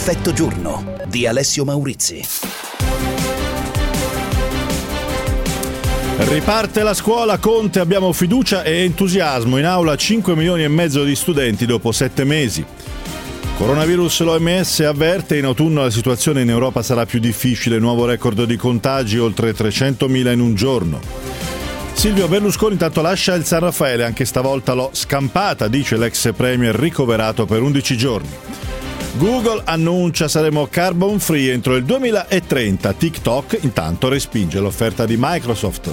Perfetto giorno di Alessio Maurizi. Riparte la scuola, Conte, abbiamo fiducia e entusiasmo. In aula 5 milioni e mezzo di studenti dopo 7 mesi. Coronavirus, l'OMS avverte, in autunno la situazione in Europa sarà più difficile, nuovo record di contagi, oltre 300.000 in un giorno. Silvio Berlusconi intanto lascia il San Raffaele, anche stavolta l'ho scampata, dice l'ex premier ricoverato per 11 giorni. Google annuncia saremo carbon free entro il 2030, TikTok intanto respinge l'offerta di Microsoft.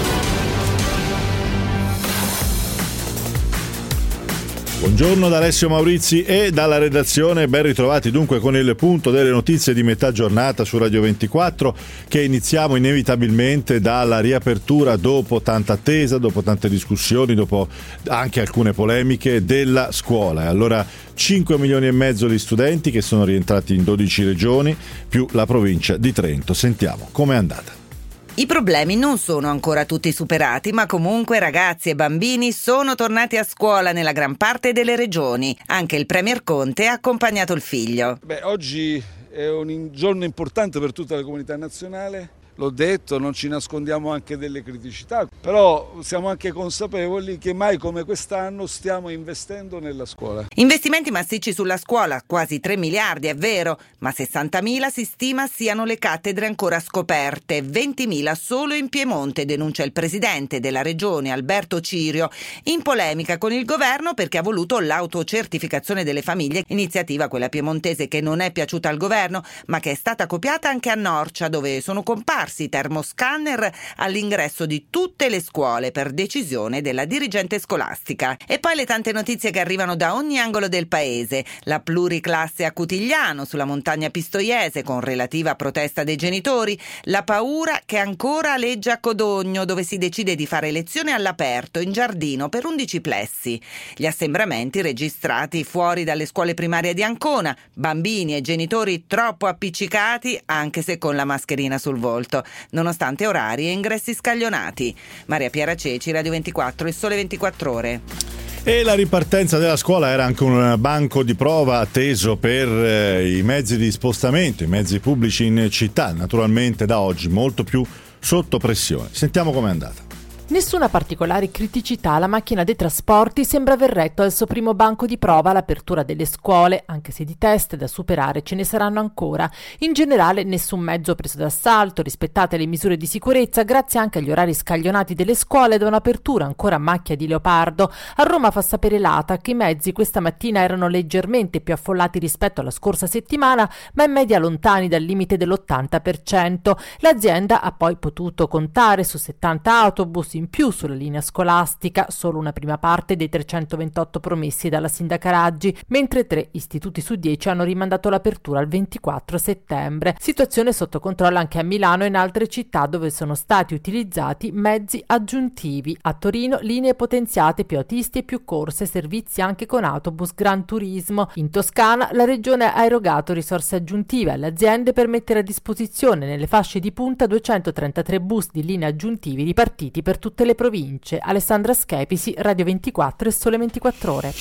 Buongiorno da Alessio Maurizi e dalla redazione, ben ritrovati dunque con il punto delle notizie di metà giornata su Radio 24, che iniziamo inevitabilmente dalla riapertura dopo tanta attesa, dopo tante discussioni, dopo anche alcune polemiche della scuola. E allora 5 milioni e mezzo di studenti che sono rientrati in 12 regioni più la provincia di Trento. Sentiamo com'è andata. I problemi non sono ancora tutti superati, ma comunque ragazzi e bambini sono tornati a scuola nella gran parte delle regioni. Anche il Premier Conte ha accompagnato il figlio. Oggi è un giorno importante per tutta la comunità nazionale. L'ho detto, non ci nascondiamo anche delle criticità, però siamo anche consapevoli che mai come quest'anno stiamo investendo nella scuola. Investimenti massicci sulla scuola, quasi 3 miliardi, è vero, ma 60.000 si stima siano le cattedre ancora scoperte, 20.000 solo in Piemonte, denuncia il presidente della regione Alberto Cirio, in polemica con il governo perché ha voluto l'autocertificazione delle famiglie, iniziativa quella piemontese che non è piaciuta al governo, ma che è stata copiata anche a Norcia, dove sono comparsi termoscanner all'ingresso di tutte le scuole per decisione della dirigente scolastica. E poi le tante notizie che arrivano da ogni angolo del paese. La pluriclasse a Cutigliano, sulla montagna Pistoiese, con relativa protesta dei genitori. La paura che ancora aleggia a Codogno, dove si decide di fare lezione all'aperto, in giardino, per 11 plessi. Gli assembramenti registrati fuori dalle scuole primarie di Ancona. Bambini e genitori troppo appiccicati, anche se con la mascherina sul volto, nonostante orari e ingressi scaglionati. Maria Piera Ceci, Radio 24, Il Sole 24 Ore. E la ripartenza della scuola era anche un banco di prova atteso per i mezzi di spostamento, i mezzi pubblici in città, naturalmente da oggi molto più sotto pressione. Sentiamo com'è andata. Nessuna particolare criticità, la macchina dei trasporti sembra aver retto al suo primo banco di prova all'apertura delle scuole, anche se di test da superare ce ne saranno ancora. In generale nessun mezzo preso d'assalto, rispettate le misure di sicurezza grazie anche agli orari scaglionati delle scuole da un'apertura ancora a macchia di leopardo. A Roma fa sapere l'ATA che i mezzi questa mattina erano leggermente più affollati rispetto alla scorsa settimana, ma in media lontani dal limite dell'80%. L'azienda ha poi potuto contare su 70 autobus in più sulla linea scolastica, solo una prima parte dei 328 promessi dalla sindaca Raggi, mentre 3 istituti su 10 hanno rimandato l'apertura al 24 settembre. Situazione sotto controllo anche a Milano e in altre città dove sono stati utilizzati mezzi aggiuntivi. A Torino linee potenziate, più autisti e più corse, servizi anche con autobus Gran Turismo. In Toscana la regione ha erogato risorse aggiuntive alle aziende per mettere a disposizione nelle fasce di punta 233 bus di linee aggiuntivi ripartiti per tutte le province. Alessandra Schepisi, Radio 24 e Sole 24 Ore.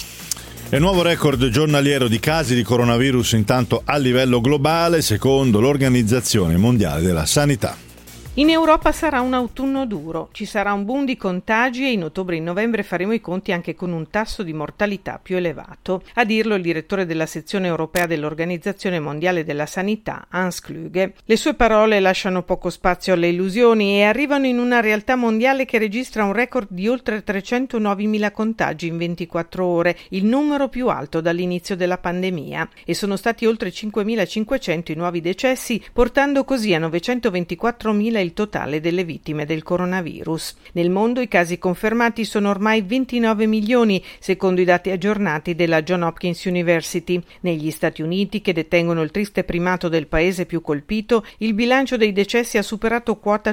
E nuovo record giornaliero di casi di coronavirus intanto a livello globale, secondo l'Organizzazione Mondiale della Sanità. In Europa sarà un autunno duro, ci sarà un boom di contagi e in ottobre e in novembre faremo i conti anche con un tasso di mortalità più elevato. A dirlo il direttore della sezione europea dell'Organizzazione Mondiale della Sanità, Hans Kluge. Le sue parole lasciano poco spazio alle illusioni e arrivano in una realtà mondiale che registra un record di oltre 309.000 contagi in 24 ore, il numero più alto dall'inizio della pandemia. E sono stati oltre 5.500 i nuovi decessi, portando così a 924.000 il totale delle vittime del coronavirus. Nel mondo i casi confermati sono ormai 29 milioni, secondo i dati aggiornati della Johns Hopkins University. Negli Stati Uniti, che detengono il triste primato del paese più colpito, il bilancio dei decessi ha superato quota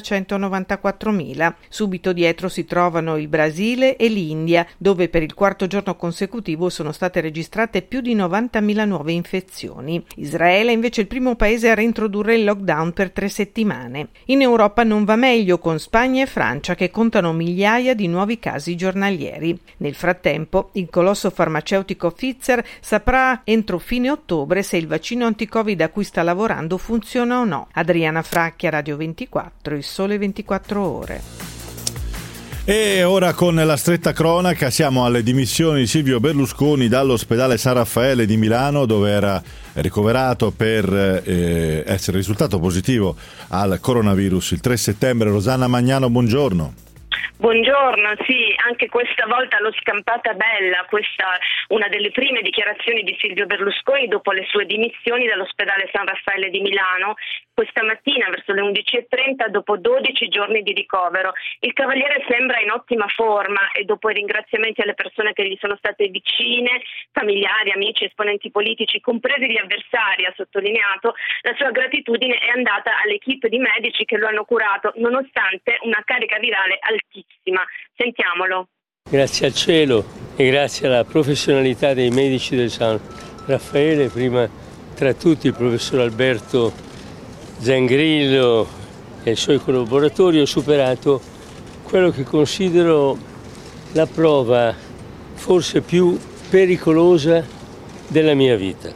194.000. Subito dietro si trovano il Brasile e l'India, dove per il quarto giorno consecutivo sono state registrate più di 90.000 nuove infezioni. Israele è invece il primo paese a reintrodurre il lockdown per 3 settimane. In Europa Europa non va meglio, con Spagna e Francia che contano migliaia di nuovi casi giornalieri. Nel frattempo, il colosso farmaceutico Pfizer saprà entro fine ottobre se il vaccino anti-Covid a cui sta lavorando funziona o no. Adriana Fracchia, Radio 24, Il Sole 24 Ore. E ora con la stretta cronaca siamo alle dimissioni di Silvio Berlusconi dall'ospedale San Raffaele di Milano, dove era ricoverato per essere risultato positivo al coronavirus il 3 settembre. Rosanna Magnano, buongiorno. Buongiorno, sì, anche questa volta l'ho scampata bella, questa una delle prime dichiarazioni di Silvio Berlusconi dopo le sue dimissioni dall'ospedale San Raffaele di Milano, questa mattina verso le 11:30 dopo 12 giorni di ricovero. Il Cavaliere sembra in ottima forma e dopo i ringraziamenti alle persone che gli sono state vicine, familiari, amici, esponenti politici, compresi gli avversari, ha sottolineato, la sua gratitudine è andata all'equipe di medici che lo hanno curato nonostante una carica virale altissima. Sentiamolo. Grazie al cielo e grazie alla professionalità dei medici del San Raffaele, prima tra tutti il professor Alberto Zangrillo e i suoi collaboratori, ho superato quello che considero la prova forse più pericolosa della mia vita.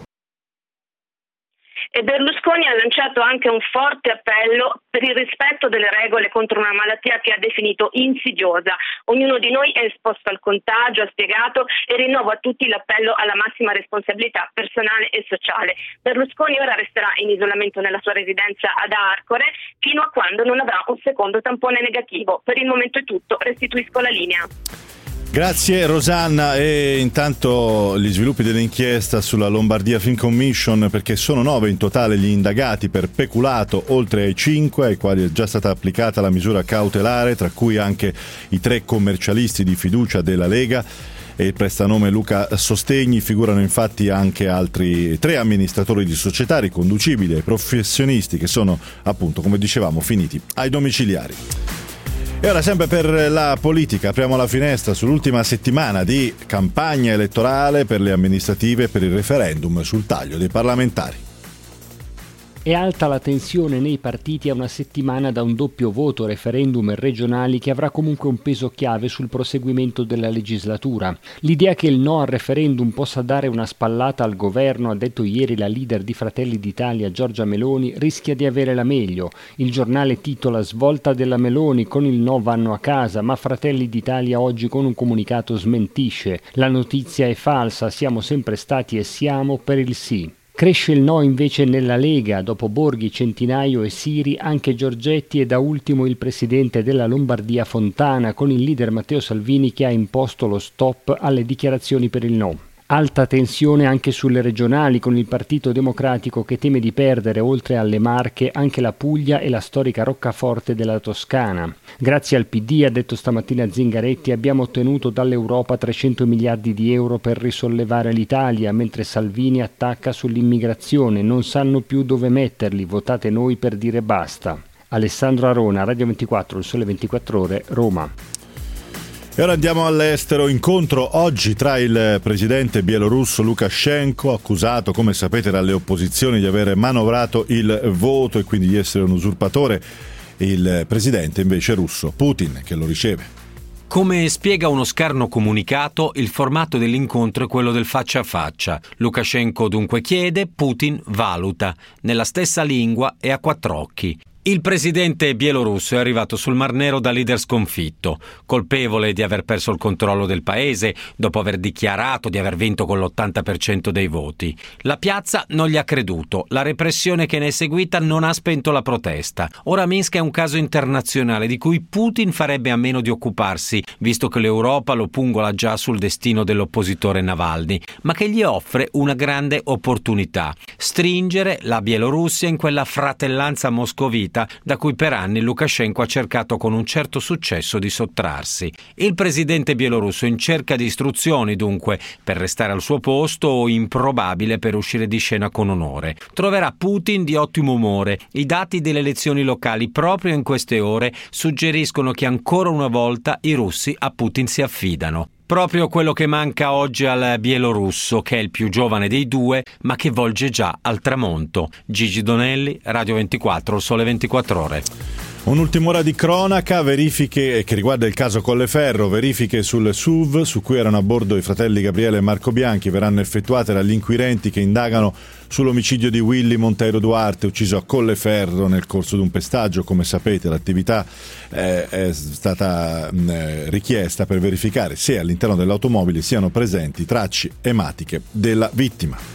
E Berlusconi ha lanciato anche un forte appello per il rispetto delle regole contro una malattia che ha definito insidiosa. Ognuno di noi è esposto al contagio, ha spiegato, e rinnovo a tutti l'appello alla massima responsabilità personale e sociale. Berlusconi ora resterà in isolamento nella sua residenza ad Arcore fino a quando non avrà un secondo tampone negativo. Per il momento è tutto, restituisco la linea. Grazie Rosanna. E intanto gli sviluppi dell'inchiesta sulla Lombardia Film Commission, perché sono 9 in totale gli indagati per peculato, oltre ai 5 ai quali è già stata applicata la misura cautelare, tra cui anche i 3 commercialisti di fiducia della Lega e il prestanome Luca Sostegni. Figurano infatti anche altri 3 amministratori di società riconducibili ai professionisti che sono, appunto, come dicevamo, finiti ai domiciliari. E ora, sempre per la politica, apriamo la finestra sull'ultima settimana di campagna elettorale per le amministrative e per il referendum sul taglio dei parlamentari. È alta la tensione nei partiti a una settimana da un doppio voto, referendum e regionali, che avrà comunque un peso chiave sul proseguimento della legislatura. L'idea che il no al referendum possa dare una spallata al governo, ha detto ieri la leader di Fratelli d'Italia Giorgia Meloni, rischia di avere la meglio. Il giornale titola "Svolta della Meloni, con il no vanno a casa", ma Fratelli d'Italia oggi con un comunicato smentisce. La notizia è falsa, siamo sempre stati e siamo per il sì. Cresce il no invece nella Lega, dopo Borghi, Centinaio e Siri anche Giorgetti e da ultimo il presidente della Lombardia Fontana, con il leader Matteo Salvini che ha imposto lo stop alle dichiarazioni per il no. Alta tensione anche sulle regionali, con il Partito Democratico che teme di perdere, oltre alle Marche, anche la Puglia e la storica roccaforte della Toscana. Grazie al PD, ha detto stamattina Zingaretti, abbiamo ottenuto dall'Europa 300 miliardi di euro per risollevare l'Italia, mentre Salvini attacca sull'immigrazione. Non sanno più dove metterli, votate noi per dire basta. Alessandro Arona, Radio 24, Il Sole 24 Ore, Roma. E ora andiamo all'estero. Incontro oggi tra il presidente bielorusso Lukashenko, accusato, come sapete, dalle opposizioni di aver manovrato il voto e quindi di essere un usurpatore, e il presidente invece russo Putin, che lo riceve. Come spiega uno scarno comunicato, il formato dell'incontro è quello del faccia a faccia. Lukashenko dunque chiede, Putin valuta, nella stessa lingua e a 4 occhi. Il presidente bielorusso è arrivato sul Mar Nero da leader sconfitto, colpevole di aver perso il controllo del paese dopo aver dichiarato di aver vinto con l'80% dei voti. La piazza non gli ha creduto, la repressione che ne è seguita non ha spento la protesta. Ora Minsk è un caso internazionale di cui Putin farebbe a meno di occuparsi, visto che l'Europa lo pungola già sul destino dell'oppositore Navalny, ma che gli offre una grande opportunità: stringere la Bielorussia in quella fratellanza moscovita da cui per anni Lukashenko ha cercato con un certo successo di sottrarsi. Il presidente bielorusso in cerca di istruzioni, dunque, per restare al suo posto o improbabile per uscire di scena con onore. Troverà Putin di ottimo umore. I dati delle elezioni locali proprio in queste ore suggeriscono che ancora una volta i russi a Putin si affidano. Proprio quello che manca oggi al bielorusso, che è il più giovane dei due, ma che volge già al tramonto. Gigi Donelli, Radio 24, Sole 24 Ore. Un'ultima ora di cronaca, verifiche che riguarda il caso Colleferro, verifiche sul SUV su cui erano a bordo i fratelli Gabriele e Marco Bianchi verranno effettuate dagli inquirenti che indagano sull'omicidio di Willy Monteiro Duarte, ucciso a Colleferro nel corso di un pestaggio. Come sapete, l'attività è stata richiesta per verificare se all'interno dell'automobile siano presenti tracce ematiche della vittima.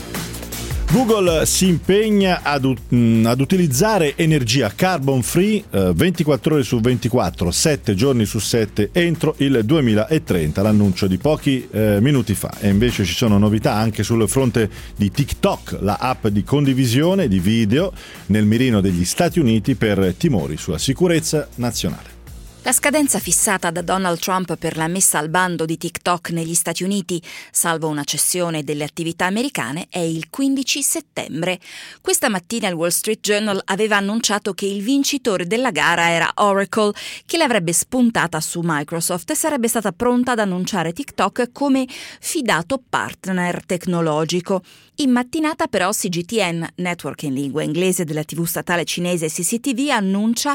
Google si impegna ad utilizzare energia carbon free 24 ore su 24, 7 giorni su 7 entro il 2030, l'annuncio di pochi minuti fa. E invece ci sono novità anche sul fronte di TikTok, la app di condivisione di video nel mirino degli Stati Uniti per timori sulla sicurezza nazionale. La scadenza fissata da Donald Trump per la messa al bando di TikTok negli Stati Uniti, salvo una cessione delle attività americane, è il 15 settembre. Questa mattina il Wall Street Journal aveva annunciato che il vincitore della gara era Oracle, che l'avrebbe spuntata su Microsoft e sarebbe stata pronta ad annunciare TikTok come fidato partner tecnologico. In mattinata però CGTN, network in lingua inglese della TV statale cinese CCTV, annuncia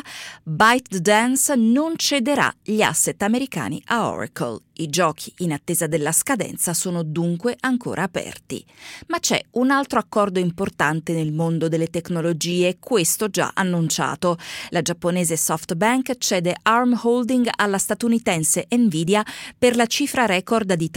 ByteDance non cederà gli asset americani a Oracle. I giochi in attesa della scadenza sono dunque ancora aperti. Ma c'è un altro accordo importante nel mondo delle tecnologie, questo già annunciato. La giapponese SoftBank cede ARM Holding alla statunitense Nvidia per la cifra record di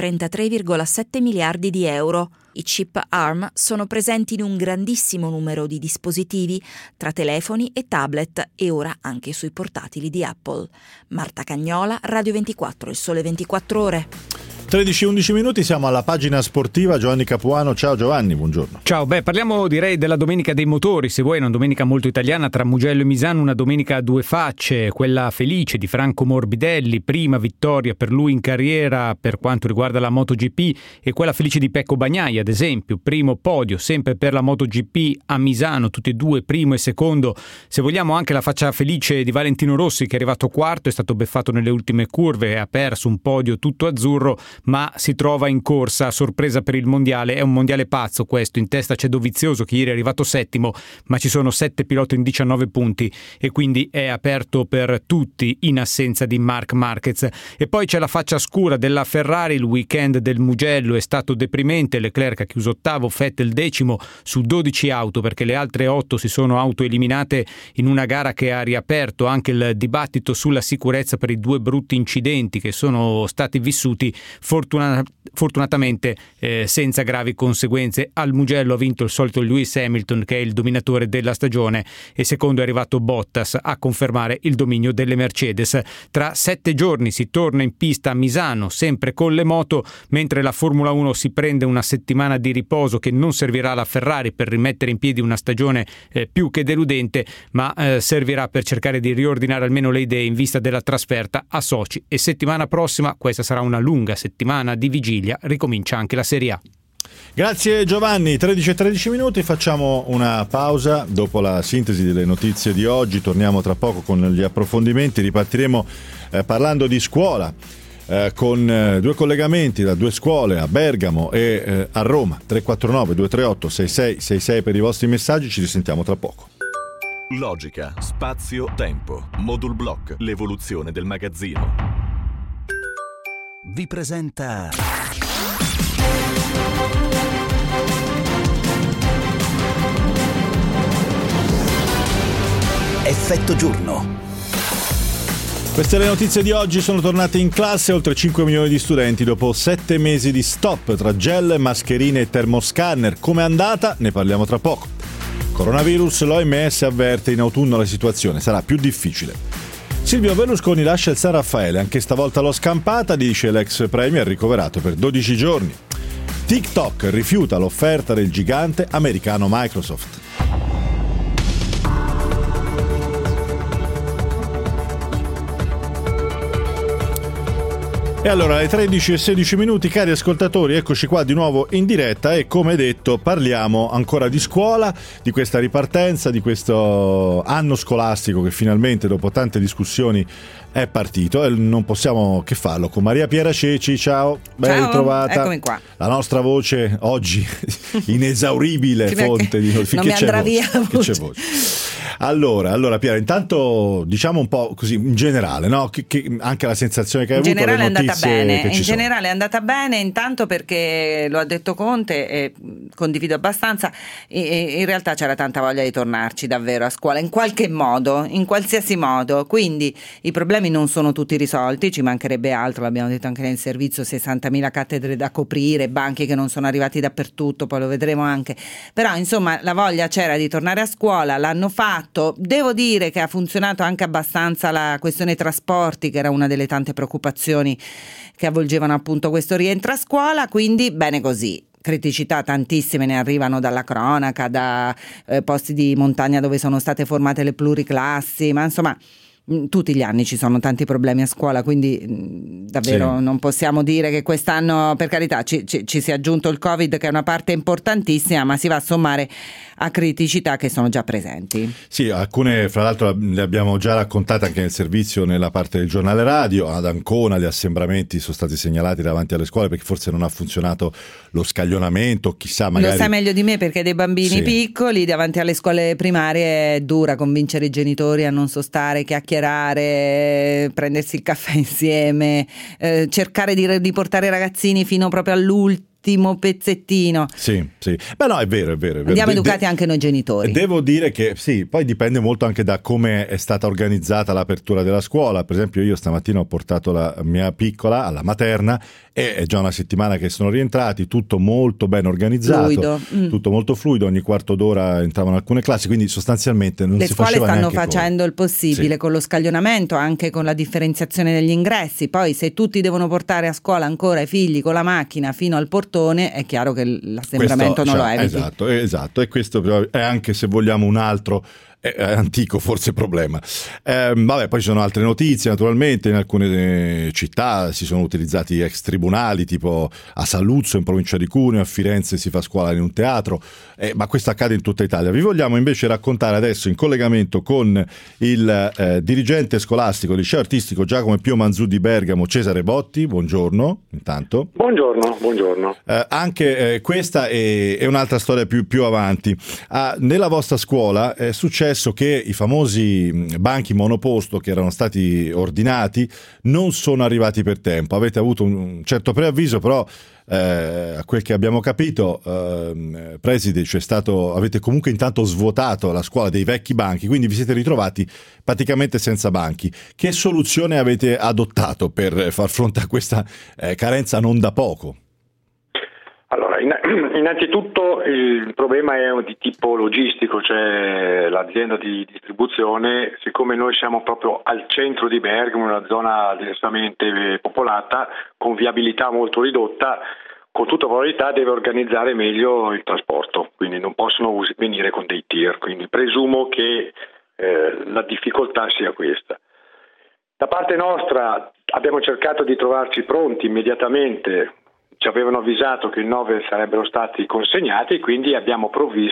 33,7 miliardi di euro. I chip ARM sono presenti in un grandissimo numero di dispositivi, tra telefoni e tablet e ora anche sui portatili di Apple. Marta Cagnola, Radio 24, Il Sole 24 Ore. 13-11 minuti, siamo alla pagina sportiva. Giovanni Capuano, ciao Giovanni, buongiorno. Ciao, parliamo direi della domenica dei motori, se vuoi, una domenica molto italiana tra Mugello e Misano, una domenica a due facce, quella felice di Franco Morbidelli, prima vittoria per lui in carriera per quanto riguarda la MotoGP, e quella felice di Pecco Bagnai, ad esempio, primo podio sempre per la MotoGP a Misano, tutti e due primo e secondo. Se vogliamo anche la faccia felice di Valentino Rossi, che è arrivato quarto, è stato beffato nelle ultime curve e ha perso un podio tutto azzurro, ma si trova in corsa a sorpresa per il mondiale. È un mondiale pazzo questo, in testa c'è Dovizioso che ieri è arrivato settimo, ma ci sono 7 piloti in 19 punti e quindi è aperto per tutti in assenza di Marc Marquez. E poi c'è la faccia scura della Ferrari, il weekend del Mugello è stato deprimente, Leclerc ha chiuso ottavo, Vettel decimo su 12 auto, perché le altre 8 si sono autoeliminate in una gara che ha riaperto anche il dibattito sulla sicurezza per i due brutti incidenti che sono stati vissuti, fortunatamente senza gravi conseguenze. Al Mugello ha vinto il solito Lewis Hamilton, che è il dominatore della stagione, e secondo è arrivato Bottas a confermare il dominio delle Mercedes. Tra 7 giorni si torna in pista a Misano, sempre con le moto, mentre la Formula 1 si prende una settimana di riposo che non servirà alla Ferrari per rimettere in piedi una stagione più che deludente, ma servirà per cercare di riordinare almeno le idee in vista della trasferta a Sochi. E settimana prossima, questa sarà una lunga settimana di vigilia, ricomincia anche la Serie A. Grazie Giovanni, 13 minuti, facciamo una pausa dopo la sintesi delle notizie di oggi, torniamo tra poco con gli approfondimenti, ripartiremo parlando di scuola con due collegamenti da due scuole a Bergamo e a Roma. 349 238 6666 per i vostri messaggi, ci risentiamo tra poco. Logica, spazio, tempo, Modul Block, l'evoluzione del magazzino. Vi presenta Effetto giorno. Queste le notizie di oggi. Sono tornate in classe oltre 5 milioni di studenti dopo 7 mesi di stop tra gel, mascherine e termoscanner. Com'è andata? Ne parliamo tra poco. Coronavirus, l'OMS avverte in autunno la situazione sarà più difficile. Silvio Berlusconi lascia il San Raffaele, anche stavolta l'ho scampata, dice l'ex premier ricoverato per 12 giorni. TikTok rifiuta l'offerta del gigante americano Microsoft. E allora alle 13:16 minuti, cari ascoltatori, eccoci qua di nuovo in diretta e come detto parliamo ancora di scuola, di questa ripartenza, di questo anno scolastico che finalmente dopo tante discussioni è partito e non possiamo che farlo con Maria Piera Ceci. Ciao, ben ritrovata. Eccomi qua. La nostra voce oggi inesauribile fonte di notificazioni. Non mi andrà via la voce. Che c'è voce. Allora Piera, intanto diciamo un po' così in generale, no? Che anche la sensazione che hai avuto, in generale le è andata bene, che ci sono. generale è andata bene, intanto perché lo ha detto Conte e condivido abbastanza, in realtà c'era tanta voglia di tornarci davvero a scuola in qualche modo, in qualsiasi modo, quindi i problemi non sono tutti risolti, ci mancherebbe altro, l'abbiamo detto anche nel servizio, 60.000 cattedre da coprire, banchi che non sono arrivati dappertutto, poi lo vedremo anche, però insomma la voglia c'era di tornare a scuola, l'hanno fatto. Devo dire che ha funzionato anche abbastanza la questione trasporti, che era una delle tante preoccupazioni che avvolgevano appunto questo rientro a scuola, quindi bene così. Criticità tantissime ne arrivano dalla cronaca, da posti di montagna dove sono state formate le pluriclassi, ma insomma tutti gli anni ci sono tanti problemi a scuola, quindi davvero non possiamo dire che quest'anno, per carità, ci sia aggiunto il Covid, che è una parte importantissima, ma si va a sommare a criticità che sono già presenti. Sì, alcune fra l'altro le abbiamo già raccontate anche nel servizio, nella parte del giornale radio. Ad Ancona gli assembramenti sono stati segnalati davanti alle scuole perché forse non ha funzionato lo scaglionamento, chissà, magari. Lo sai meglio di me, perché dei bambini piccoli davanti alle scuole primarie è dura convincere i genitori a non sostare, chiacchierare, prendersi il caffè insieme, cercare di portare i ragazzini fino proprio all'ultimo pezzettino. Sì. Beh, no, è vero. Andiamo educati anche noi genitori. Devo dire che sì, poi dipende molto anche da come è stata organizzata l'apertura della scuola. Per esempio, io stamattina ho portato la mia piccola alla materna e è già una settimana che sono rientrati, tutto molto ben organizzato, tutto molto fluido, ogni quarto d'ora entravano alcune classi, quindi sostanzialmente non si faceva neanche. Le scuole stanno facendo il possibile con lo scaglionamento, anche con la differenziazione degli ingressi. Poi se tutti devono portare a scuola ancora i figli con la macchina fino al portone, è chiaro che l'assembramento non lo eviti. Esatto, e questo è anche, se vogliamo, un altro antico forse problema. Vabbè, poi ci sono altre notizie, naturalmente. In alcune città si sono utilizzati ex tribunali, tipo a Saluzzo in provincia di Cuneo, a Firenze si fa scuola in un teatro, ma questo accade in tutta Italia. Vi vogliamo invece raccontare adesso, in collegamento con il dirigente scolastico del liceo artistico Giacomo Pio Manzù di Bergamo, Cesare Botti. Buongiorno, intanto. Buongiorno. Anche questa è un'altra storia più avanti. Nella vostra scuola è successo che i famosi banchi monoposto che erano stati ordinati non sono arrivati per tempo. Avete avuto un certo preavviso, però a quel che abbiamo capito, preside, avete comunque intanto svuotato la scuola dei vecchi banchi, quindi vi siete ritrovati praticamente senza banchi. Che soluzione avete adottato per far fronte a questa carenza non da poco? Allora, innanzitutto il problema è di tipo logistico, cioè l'azienda di distribuzione, siccome noi siamo proprio al centro di Bergamo, una zona densamente popolata, con viabilità molto ridotta, con tutta probabilità deve organizzare meglio il trasporto, quindi non possono venire con dei tir, quindi presumo che la difficoltà sia questa. Da parte nostra abbiamo cercato di trovarci pronti immediatamente. Ci avevano avvisato che il 9 sarebbero stati consegnati, quindi abbiamo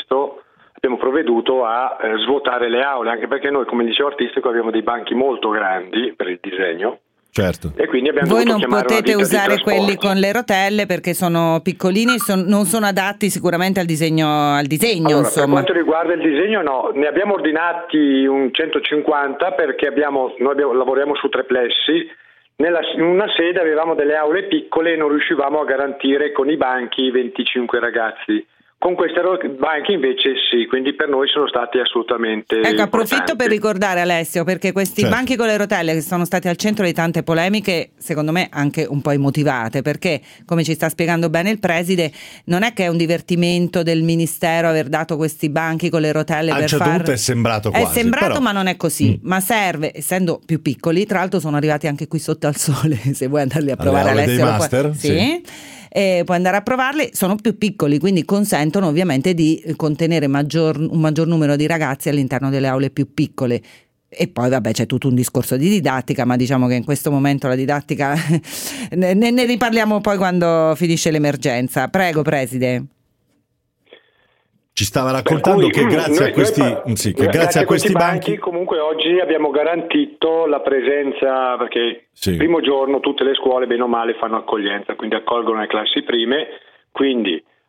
provveduto a svuotare le aule, anche perché noi come liceo artistico abbiamo dei banchi molto grandi per il disegno. Certo. E quindi abbiamo Voi non chiamare potete usare quelli con le rotelle perché sono piccolini, non sono adatti sicuramente al disegno allora, insomma. Per quanto riguarda il disegno no, ne abbiamo ordinati un 150 perché lavoriamo su 3 plessi. In una sede avevamo delle aule piccole e non riuscivamo a garantire con i banchi 25 ragazzi. Con questi banchi invece sì, quindi per noi sono stati assolutamente approfitto per ricordare, Alessio, perché questi banchi con le rotelle che sono stati al centro di tante polemiche, secondo me anche un po' immotivate, perché come ci sta spiegando bene il preside, non è che è un divertimento del ministero aver dato questi banchi con le rotelle a un certo punto è sembrato quasi. È sembrato, però. Ma non è così, ma serve, essendo più piccoli, tra l'altro sono arrivati anche qui sotto al sole, se vuoi andarli a provare, Alessio. Dei master? Sì. Puoi andare a provarli, sono più piccoli, quindi consentono ovviamente di contenere un maggior numero di ragazzi all'interno delle aule più piccole. E poi vabbè, c'è tutto un discorso di didattica, ma diciamo che in questo momento la didattica ne riparliamo poi quando finisce l'emergenza. Prego, preside. Ci stava raccontando che grazie a questi banchi comunque oggi abbiamo garantito la presenza, perché il primo giorno tutte le scuole bene o male fanno accoglienza, quindi accolgono le classi prime, quindi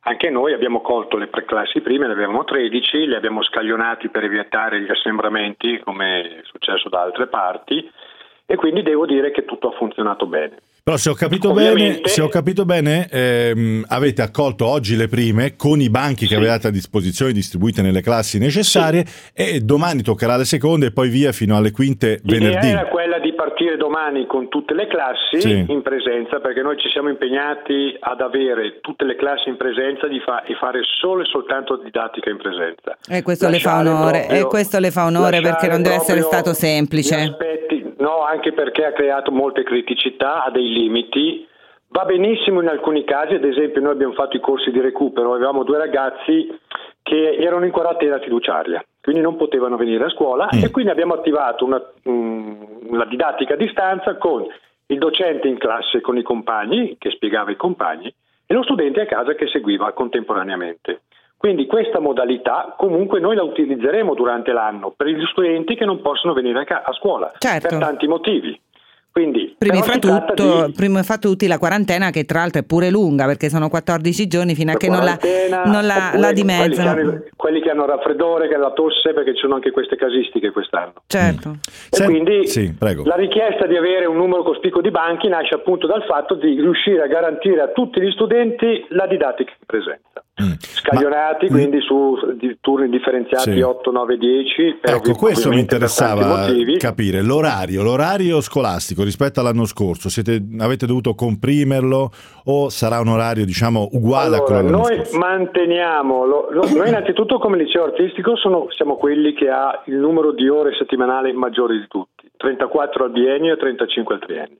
Anche noi abbiamo colto le preclassi prime, ne avevamo 13, le abbiamo scaglionati per evitare gli assembramenti, come è successo da altre parti, e quindi devo dire che tutto ha funzionato bene. Però se ho capito bene, avete accolto oggi le prime con i banchi che avevate a disposizione distribuite nelle classi necessarie, e domani toccherà le seconde e poi via fino alle quinte venerdì. L'idea era quella di partire domani con tutte le classi in presenza, perché noi ci siamo impegnati ad avere tutte le classi in presenza e fare solo e soltanto didattica in presenza. E questo le fa onore, perché non deve essere stato semplice. No, anche perché ha creato molte criticità, ha dei limiti. Va benissimo in alcuni casi, ad esempio noi abbiamo fatto i corsi di recupero, avevamo 2 ragazzi che erano inquadrati nella fiduciaria, quindi non potevano venire a scuola, e quindi abbiamo attivato una didattica a distanza con il docente in classe con i compagni, che spiegava ai compagni, e lo studente a casa che seguiva contemporaneamente. Quindi questa modalità comunque noi la utilizzeremo durante l'anno per gli studenti che non possono venire a scuola, per tanti motivi. Quindi, prima fra tutti la quarantena, che tra l'altro è pure lunga, perché sono 14 giorni fino a che non la dimezzano. Quelli che hanno raffreddore, che hanno la tosse, perché ci sono anche queste casistiche quest'anno. Certo. E quindi la richiesta di avere un numero cospicuo di banchi nasce appunto dal fatto di riuscire a garantire a tutti gli studenti la didattica in presenza. Scaglionati quindi su turni differenziati 8, 9, 10. Ecco, questo mi interessava capire, l'orario scolastico rispetto all'anno scorso. Avete dovuto comprimerlo o sarà un orario uguale a quello dell'anno scorso? Noi manteniamo noi innanzitutto come liceo artistico siamo quelli che ha il numero di ore settimanali maggiori di tutti, 34 al biennio e 35 al triennio.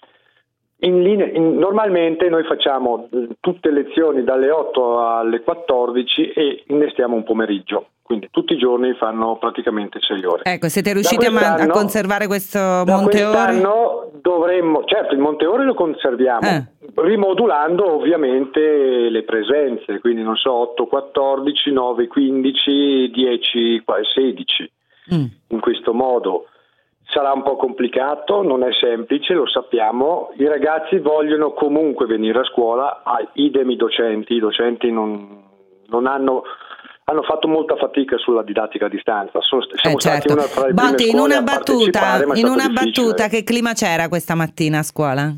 Normalmente noi facciamo tutte lezioni dalle 8 alle 14 e innestiamo un pomeriggio, quindi tutti i giorni fanno praticamente 6 ore. Ecco, siete riusciti a conservare questo monte ore? Quest'anno dovremmo, certo, il monte ore lo conserviamo, rimodulando ovviamente le presenze, quindi 8, 14, 9, 15, 10, 16, in questo modo. Sarà un po' complicato, non è semplice, lo sappiamo. I ragazzi vogliono comunque venire a scuola, idem i docenti non hanno fatto molta fatica sulla didattica a distanza. Siamo stati una tra le prime scuole a partecipare, ma è stato difficile. Che clima c'era questa mattina a scuola?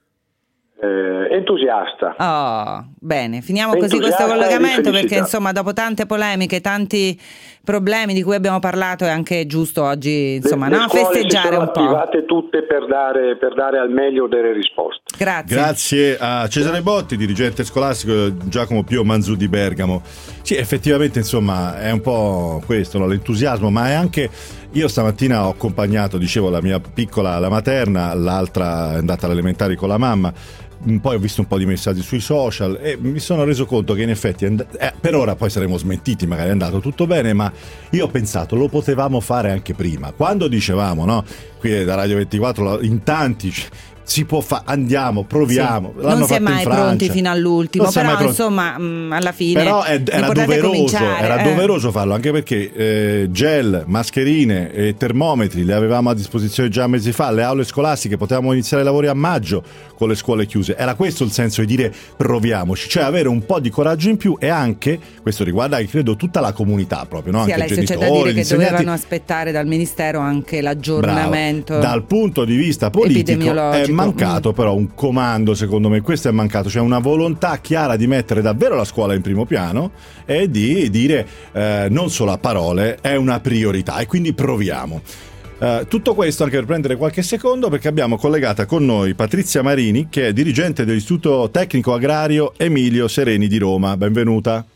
Entusiasta. Bene, finiamo così questo collegamento, perché insomma dopo tante polemiche, tanti problemi di cui abbiamo parlato, è anche giusto oggi festeggiare un po'. Le attivate tutte per dare al meglio delle risposte. Grazie a Cesare Botti, dirigente scolastico, Giacomo Pio Manzù di Bergamo. Sì, effettivamente insomma è un po' questo, l'entusiasmo, ma è anche... Io stamattina ho accompagnato, dicevo, la mia piccola alla materna, l'altra è andata alle elementari con la mamma. Poi ho visto un po' di messaggi sui social e mi sono reso conto che in effetti per ora poi saremo smentiti, magari è andato tutto bene, ma io ho pensato lo potevamo fare anche prima, quando dicevamo qui da Radio 24 in tanti si può andiamo, proviamo. Non si è mai pronti fino all'ultimo, però insomma alla fine era doveroso farlo, anche perché gel, mascherine e termometri li avevamo a disposizione già mesi fa. Le aule scolastiche potevamo iniziare i lavori a maggio con le scuole chiuse. Era questo il senso di dire proviamoci, cioè avere un po' di coraggio in più, e anche questo riguarda, credo, tutta la comunità proprio, no? Anche lei c'è da dire che dovevano aspettare dal Ministero anche l'aggiornamento. Dal punto di vista politico è mancato però un comando, secondo me questo è mancato, cioè una volontà chiara di mettere davvero la scuola in primo piano e di dire non solo a parole, è una priorità, e quindi proviamo. Tutto questo anche per prendere qualche secondo, perché abbiamo collegata con noi Patrizia Marini, che è dirigente dell'Istituto Tecnico Agrario Emilio Sereni di Roma. Benvenuta.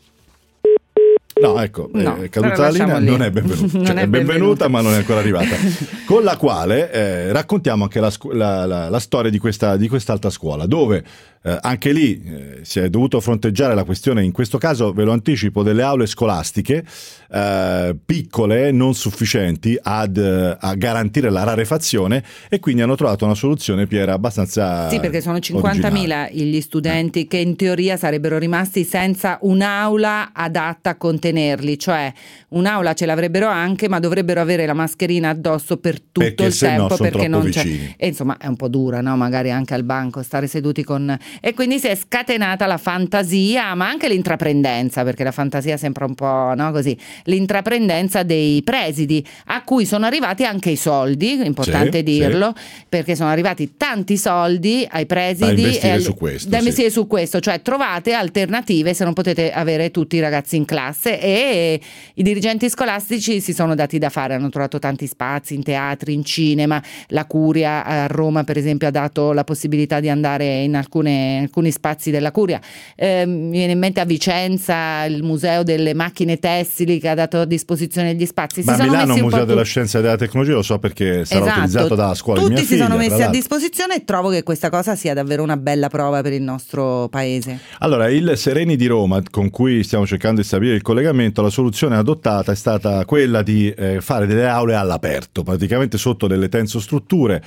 No, ecco, è caduta la linea, non è benvenuta. Cioè, è benvenuta, ma non è ancora arrivata. Con la quale raccontiamo anche la storia di quest'alta scuola, dove anche lì si è dovuto fronteggiare la questione, in questo caso ve lo anticipo, delle aule scolastiche piccole, non sufficienti a garantire la rarefazione, e quindi hanno trovato una soluzione, Piera, abbastanza Sì, perché sono 50.000 gli studenti che in teoria sarebbero rimasti senza un'aula adatta a contenerli, cioè un'aula ce l'avrebbero anche, ma dovrebbero avere la mascherina addosso per tutto il tempo, perché non c'è. E insomma è un po' dura, no? Magari anche al banco stare seduti con e quindi si è scatenata la fantasia, ma anche l'intraprendenza, perché la fantasia sembra un po', no, così, l'intraprendenza dei presidi, a cui sono arrivati anche i soldi, importante dirlo, perché sono arrivati tanti soldi ai presidi da investire su questo, da investire su questo, cioè trovate alternative se non potete avere tutti i ragazzi in classe, e i dirigenti scolastici si sono dati da fare, hanno trovato tanti spazi in teatri, in cinema. La Curia a Roma per esempio ha dato la possibilità di andare in alcuni spazi della Curia, mi viene in mente a Vicenza il museo delle macchine tessili che ha dato a disposizione gli spazi. Ma a Milano un museo della scienza e della tecnologia, lo so perché sarà utilizzato dalla scuola di mia figlia. Tutti si sono messi a disposizione, e trovo che questa cosa sia davvero una bella prova per il nostro paese. Allora, il Sereni di Roma, con cui stiamo cercando di stabilire il collegamento, la soluzione adottata è stata quella di fare delle aule all'aperto, praticamente sotto delle tensostrutture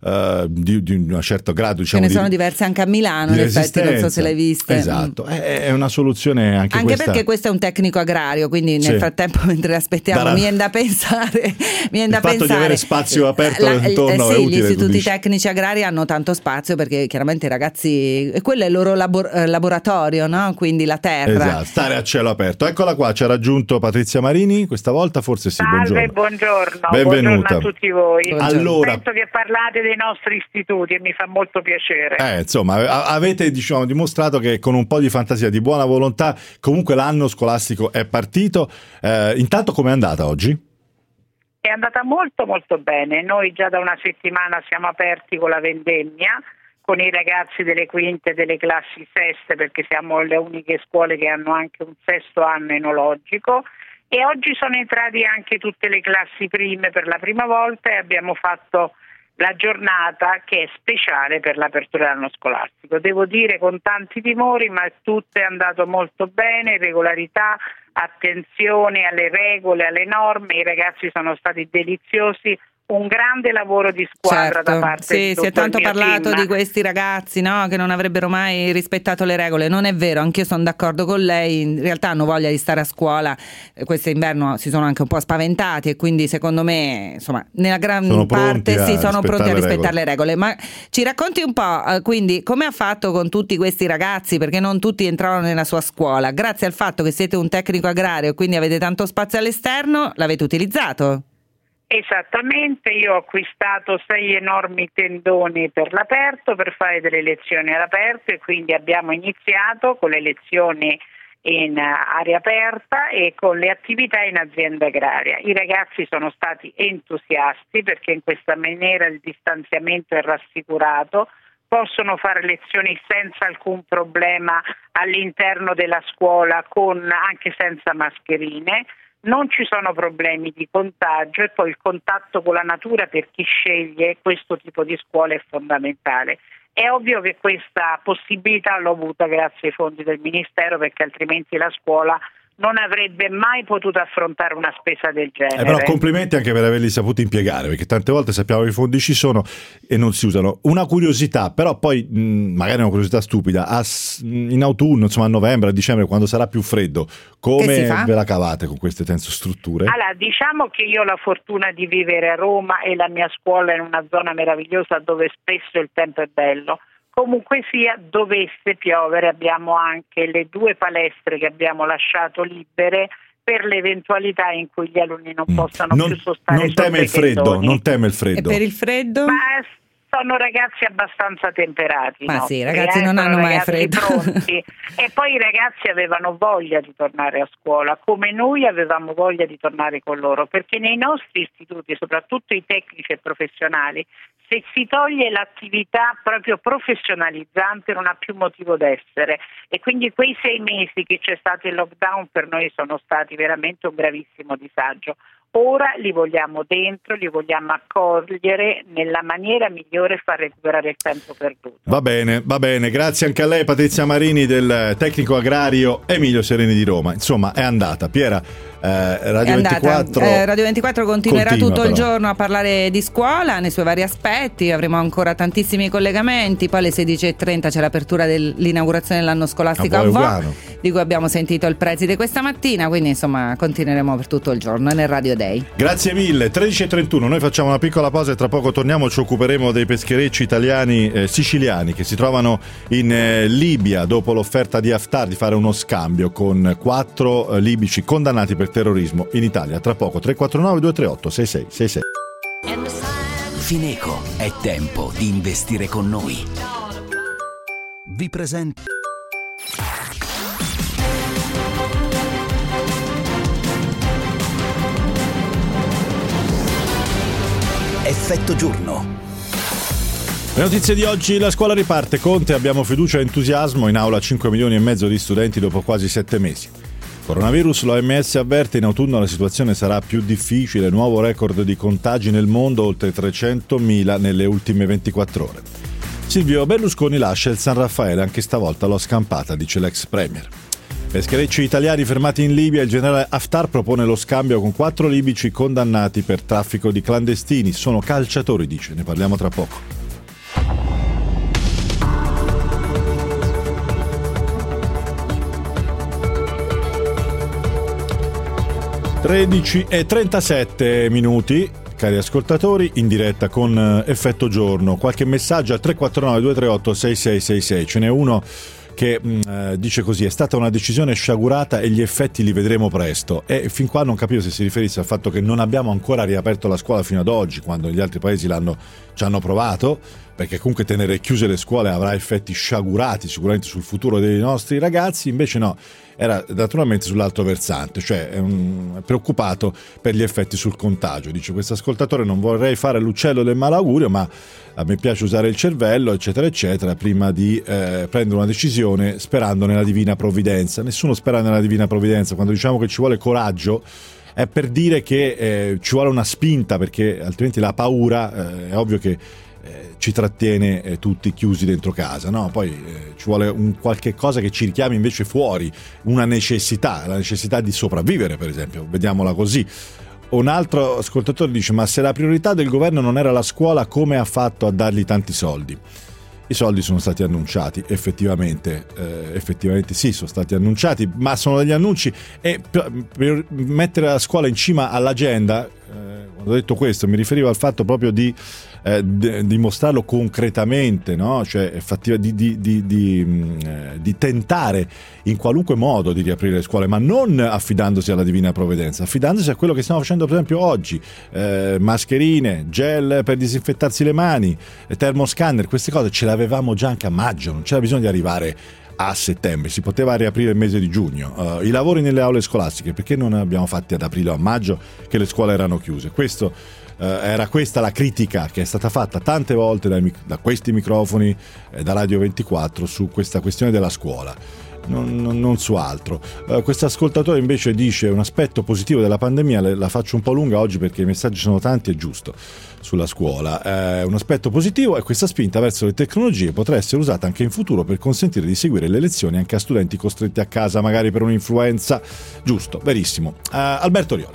di un certo grado, diciamo, che ne sono diverse anche a Milano, in effetti, non so se l'hai viste. Esatto, è una soluzione anche questa. Perché questo è un tecnico agrario, quindi nel frattempo, mentre aspettiamo, mi viene da pensare il fatto di avere spazio aperto intorno è utile. Gli istituti tecnici agrari hanno tanto spazio perché chiaramente i ragazzi, quello è il loro laboratorio, no? Quindi la terra. Esatto, stare a cielo aperto. Eccola qua, ci ha raggiunto Patrizia Marini, questa volta forse sì. Salve, buongiorno. Benvenuta. Buongiorno a tutti voi. Allora, penso che parlate dei nostri istituti e mi fa molto piacere. Insomma, avete dimostrato che con un po' di fantasia, di buona volontà, comunque l'anno scolastico è partito. Intanto com'è andata oggi? È andata molto molto bene. Noi già da una settimana siamo aperti con la vendemmia, con i ragazzi delle quinte e delle classi seste, perché siamo le uniche scuole che hanno anche un sesto anno enologico, e oggi sono entrati anche tutte le classi prime per la prima volta, e abbiamo fatto la giornata che è speciale per l'apertura dell'anno scolastico. Devo dire con tanti timori, ma tutto è andato molto bene, regolarità, attenzione alle regole, alle norme, i ragazzi sono stati deliziosi. Un grande lavoro di squadra da parte di tutto si è tanto il mio parlato team. di questi ragazzi, no? Che non avrebbero mai rispettato le regole. Non è vero, anch'io sono d'accordo con lei, in realtà hanno voglia di stare a scuola. Quest'inverno si sono anche un po' spaventati, e quindi secondo me, insomma, nella gran parte sono pronti a rispettare le regole. Ma ci racconti un po', quindi, come ha fatto con tutti questi ragazzi, perché non tutti entravano nella sua scuola, grazie al fatto che siete un tecnico agrario e quindi avete tanto spazio all'esterno, l'avete utilizzato? Esattamente, io ho acquistato 6 enormi tendoni per l'aperto per fare delle lezioni all'aperto, e quindi abbiamo iniziato con le lezioni in aria aperta e con le attività in azienda agraria. I ragazzi sono stati entusiasti perché in questa maniera il distanziamento è rassicurato, possono fare lezioni senza alcun problema all'interno della scuola, anche senza mascherine. Non ci sono problemi di contagio, e poi il contatto con la natura per chi sceglie questo tipo di scuola è fondamentale. È ovvio che questa possibilità l'ho avuta grazie ai fondi del Ministero, perché altrimenti la scuola non avrebbe mai potuto affrontare una spesa del genere. Però complimenti anche per averli saputi impiegare, perché tante volte sappiamo che i fondi ci sono e non si usano. Una curiosità, però poi magari una curiosità stupida, in autunno, insomma a novembre, a dicembre, quando sarà più freddo, come ve la cavate con queste tensostrutture? Allora, diciamo che io ho la fortuna di vivere a Roma e la mia scuola è in una zona meravigliosa dove spesso il tempo è bello. Comunque sia, dovesse piovere, abbiamo anche le 2 palestre che abbiamo lasciato libere per l'eventualità in cui gli alunni non possano più sostare. Non teme il freddo, non teme il freddo. E per il freddo? Ma sono ragazzi abbastanza temperati. Ma sì, i ragazzi non hanno mai freddo. Pronti. E poi i ragazzi avevano voglia di tornare a scuola, come noi avevamo voglia di tornare con loro, perché nei nostri istituti, soprattutto i tecnici e professionali, se si toglie l'attività proprio professionalizzante non ha più motivo d'essere, e quindi quei 6 mesi che c'è stato il lockdown per noi sono stati veramente un gravissimo disagio. Ora li vogliamo dentro, li vogliamo accogliere nella maniera migliore e far recuperare il tempo perduto. Va bene, grazie anche a lei Patrizia Marini del tecnico agrario Emilio Sereni di Roma. Insomma è andata, Piera, Radio 24 Radio 24 continuerà tutto il giorno a parlare di scuola nei suoi vari aspetti, avremo ancora tantissimi collegamenti, poi alle 16:30 c'è l'apertura dell'inaugurazione dell'anno scolastico a Vo, di cui abbiamo sentito il preside questa mattina, quindi insomma continueremo per tutto il giorno nel Radio Amodei. Grazie mille. 13:31, noi facciamo una piccola pausa e tra poco torniamo. Ci occuperemo dei pescherecci italiani siciliani che si trovano in Libia dopo l'offerta di Haftar di fare uno scambio con 4 libici condannati per terrorismo in Italia. Tra poco 349 238 6666. Fineco, è tempo di investire con noi. Vi presento Effetto giorno. Le notizie di oggi: la scuola riparte, Conte, abbiamo fiducia e entusiasmo, in aula 5 milioni e mezzo di studenti dopo quasi 7 mesi. Coronavirus, l'OMS avverte, in autunno la situazione sarà più difficile, nuovo record di contagi nel mondo, oltre 300.000 nelle ultime 24 ore. Silvio Berlusconi lascia il San Raffaele, anche stavolta l'ho scampata, dice l'ex premier. Pescherecci italiani fermati in Libia, il generale Haftar propone lo scambio con 4 libici condannati per traffico di clandestini. Sono calciatori, dice, ne parliamo tra poco. e 37 minuti, cari ascoltatori, in diretta con Effetto Giorno. Qualche messaggio al 349 238 6666. Ce n'è uno che dice così: è stata una decisione sciagurata e gli effetti li vedremo presto. E fin qua non capivo se si riferisse al fatto che non abbiamo ancora riaperto la scuola fino ad oggi, quando gli altri paesi ci hanno provato, perché comunque tenere chiuse le scuole avrà effetti sciagurati sicuramente sul futuro dei nostri ragazzi. Invece no, era naturalmente sull'altro versante, cioè è preoccupato per gli effetti sul contagio. Dice questo ascoltatore: non vorrei fare l'uccello del malaugurio, ma a me piace usare il cervello, eccetera eccetera, prima di prendere una decisione sperando nella divina provvidenza. Nessuno spera nella divina provvidenza. Quando diciamo che ci vuole coraggio è per dire che ci vuole una spinta, perché altrimenti la paura è ovvio che ci trattiene tutti chiusi dentro casa, no? Poi ci vuole un qualche cosa che ci richiami invece fuori, una necessità, la necessità di sopravvivere, per esempio, vediamola così. Un altro ascoltatore dice: ma se la priorità del governo non era la scuola, come ha fatto a dargli tanti soldi? I soldi sono stati annunciati, effettivamente sì, sono stati annunciati, ma sono degli annunci, e per mettere la scuola in cima all'agenda, quando ho detto questo mi riferivo al fatto proprio di dimostrarlo concretamente, no? Cioè di tentare in qualunque modo di riaprire le scuole, ma non affidandosi alla divina provvidenza, affidandosi a quello che stiamo facendo per esempio oggi: mascherine, gel per disinfettarsi le mani, termoscanner. Queste cose ce le avevamo già anche a maggio, non c'era bisogno di arrivare a settembre, si poteva riaprire il mese di giugno. I lavori nelle aule scolastiche, perché non ne abbiamo fatti ad aprile o a maggio, che le scuole erano chiuse? Era questa la critica che è stata fatta tante volte da questi microfoni, da Radio 24, su questa questione della scuola, non su altro. Questo ascoltatore invece dice: un aspetto positivo della pandemia, la faccio un po' lunga oggi perché i messaggi sono tanti, è giusto, sulla scuola. Un aspetto positivo è questa spinta verso le tecnologie, potrà essere usata anche in futuro per consentire di seguire le lezioni anche a studenti costretti a casa magari per un'influenza. Giusto, verissimo. Alberto Orioli.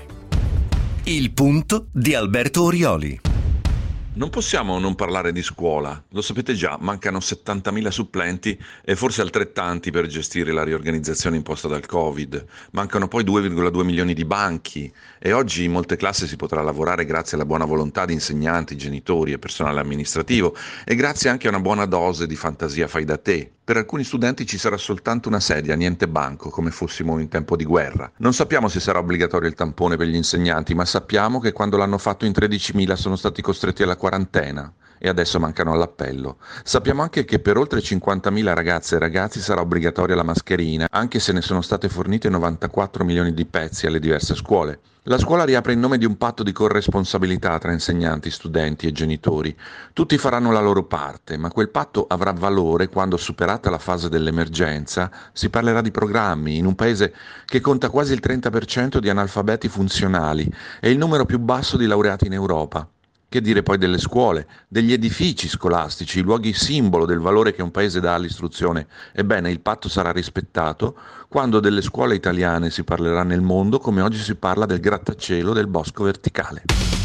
Il punto di Alberto Orioli. Non possiamo non parlare di scuola, lo sapete già, mancano 70.000 supplenti e forse altrettanti per gestire la riorganizzazione imposta dal Covid. Mancano poi 2,2 milioni di banchi e oggi in molte classi si potrà lavorare grazie alla buona volontà di insegnanti, genitori e personale amministrativo e grazie anche a una buona dose di fantasia fai da te. Per alcuni studenti ci sarà soltanto una sedia, niente banco, come fossimo in tempo di guerra. Non sappiamo se sarà obbligatorio il tampone per gli insegnanti, ma sappiamo che quando l'hanno fatto in 13.000 sono stati costretti alla quarantena e adesso mancano all'appello. Sappiamo anche che per oltre 50.000 ragazze e ragazzi sarà obbligatoria la mascherina, anche se ne sono state fornite 94 milioni di pezzi alle diverse scuole. La scuola riapre in nome di un patto di corresponsabilità tra insegnanti, studenti e genitori. Tutti faranno la loro parte, ma quel patto avrà valore quando, superata la fase dell'emergenza, si parlerà di programmi in un paese che conta quasi il 30% di analfabeti funzionali e il numero più basso di laureati in Europa. Che dire poi delle scuole, degli edifici scolastici, i luoghi simbolo del valore che un paese dà all'istruzione? Ebbene, il patto sarà rispettato quando delle scuole italiane si parlerà nel mondo come oggi si parla del grattacielo del bosco verticale.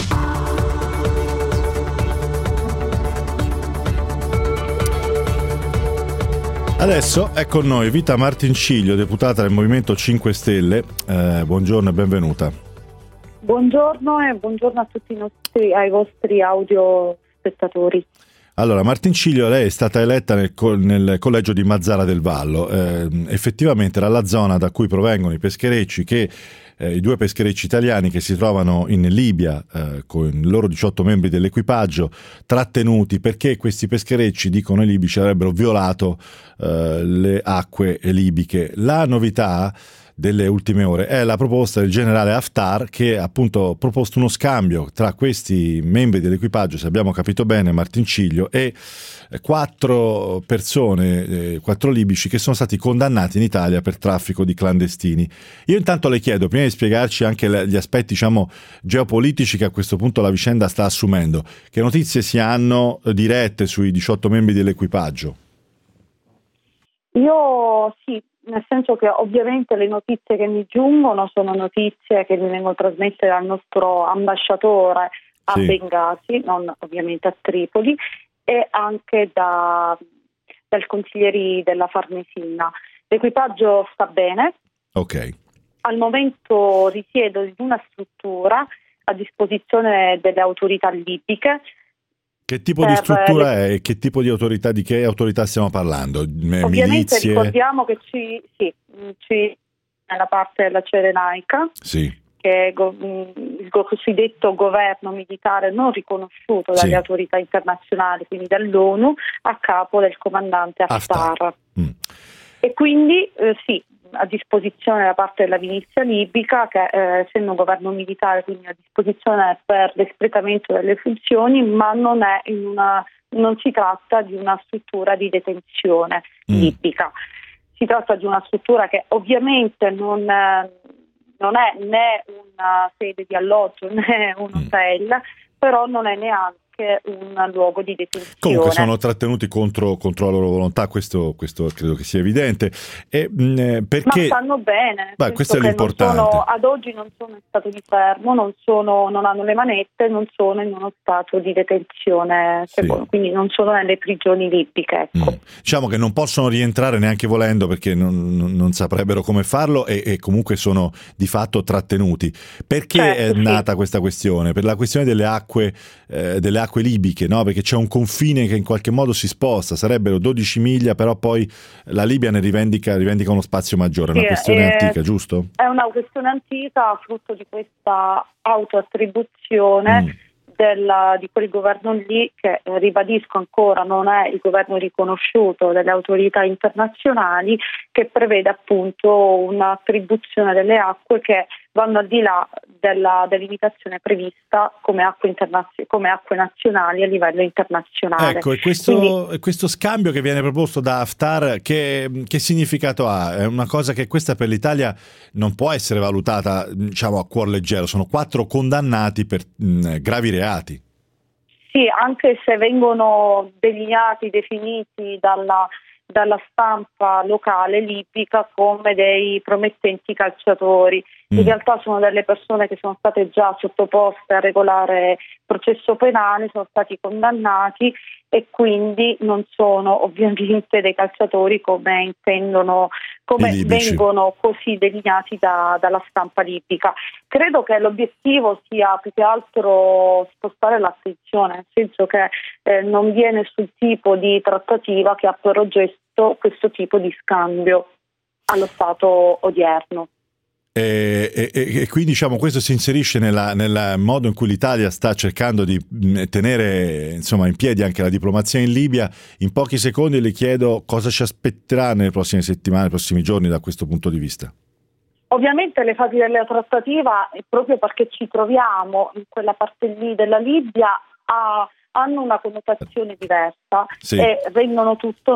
Adesso è con noi Vita Martinciglio, deputata del Movimento 5 Stelle. Buongiorno e benvenuta. Buongiorno e buongiorno a tutti ai vostri audio spettatori. Allora, Martinciglio, lei è stata eletta nel collegio di Mazara del Vallo. Effettivamente era la zona da cui provengono i pescherecci i 2 pescherecci italiani che si trovano in Libia con i loro 18 membri dell'equipaggio trattenuti perché questi pescherecci, dicono i libici, avrebbero violato le acque libiche. La novità delle ultime ore è la proposta del generale Haftar, che ha appunto proposto uno scambio tra questi membri dell'equipaggio, se abbiamo capito bene, Martinciglio, e 4 persone, 4 libici che sono stati condannati in Italia per traffico di clandestini. Io intanto le chiedo, prima di spiegarci anche gli aspetti, diciamo, geopolitici che a questo punto la vicenda sta assumendo, che notizie si hanno dirette sui 18 membri dell'equipaggio? Io sì, nel senso che ovviamente le notizie che mi giungono sono notizie che mi vengono trasmesse dal nostro ambasciatore a Bengasi, non ovviamente a Tripoli, e anche dal consiglieri della Farnesina. L'equipaggio sta bene. Ok. Al momento risiedo in una struttura a disposizione delle autorità libiche. Che tipo di struttura è e che tipo di autorità, di che autorità stiamo parlando? Ovviamente milizie? Ricordiamo che ci nella parte della Cirenaica, che è il cosiddetto governo militare non riconosciuto dalle autorità internazionali, quindi dall'ONU, a capo del comandante Haftar. E quindi a disposizione da parte della milizia libica, che essendo un governo militare, quindi a disposizione per l'espletamento delle funzioni, ma non si tratta di una struttura di detenzione libica. Si tratta di una struttura che ovviamente non è né una sede di alloggio né un hotel, però non è neanche un luogo di detenzione. Comunque sono trattenuti contro la loro volontà, questo credo che sia evidente. Perché... Ma stanno bene. Questo è l'importante. Ad oggi non sono in stato di fermo, non hanno le manette, non sono in uno stato di detenzione, quindi non sono nelle prigioni libiche. Ecco. Diciamo che non possono rientrare neanche volendo, perché non saprebbero come farlo e comunque sono di fatto trattenuti. Perché è nata questa questione? Per la questione delle acque libiche, no? Perché c'è un confine che in qualche modo si sposta, sarebbero 12 miglia, però poi la Libia ne rivendica uno spazio maggiore, è una questione antica, giusto? È una questione antica, frutto di questa autoattribuzione di quel governo lì, che ribadisco ancora non è il governo riconosciuto dalle autorità internazionali, che prevede appunto un'attribuzione delle acque che vanno al di là della delimitazione prevista come acque nazionali a livello internazionale. Ecco, e questo scambio che viene proposto da Haftar, che significato ha? È una cosa che questa per l'Italia non può essere valutata, diciamo, a cuor leggero. Sono 4 condannati per gravi reati. Sì, anche se vengono definiti dalla stampa locale libica come dei promettenti calciatori. In realtà sono delle persone che sono state già sottoposte a regolare processo penale, sono stati condannati e quindi non sono ovviamente dei calciatori come vengono così delineati dalla stampa libica. Credo che l'obiettivo sia più che altro spostare l'attenzione, nel senso che non viene sul tipo di trattativa che ha per oggetto questo tipo di scambio allo stato odierno. E quindi, diciamo, questo si inserisce nel modo in cui l'Italia sta cercando di tenere, insomma, in piedi anche la diplomazia in Libia. In pochi secondi le chiedo cosa ci aspetterà nelle prossime settimane, nei prossimi giorni da questo punto di vista. Ovviamente le fasi della trattativa, proprio perché ci troviamo in quella parte lì della Libia, hanno una connotazione diversa e rendono tutto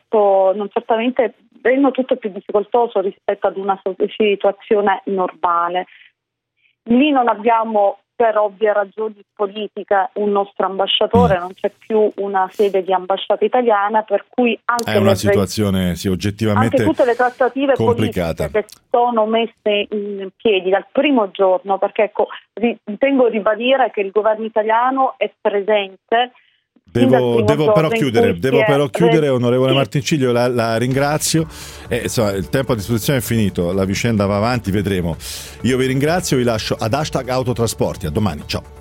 rendono tutto più difficoltoso rispetto ad una situazione normale. Lì non abbiamo, per ovvie ragioni politiche, un nostro ambasciatore, non c'è più una sede di ambasciata italiana, per cui anche è una situazione oggettivamente anche tutte le trattative complicata, politiche che sono messe in piedi dal primo giorno, perché tengo a ribadire che il governo italiano è presente Devo però chiudere, onorevole Martinciglio, la ringrazio. Insomma, il tempo a disposizione è finito, la vicenda va avanti, vedremo. Io vi ringrazio, vi lascio ad #autotrasporti. A domani, ciao.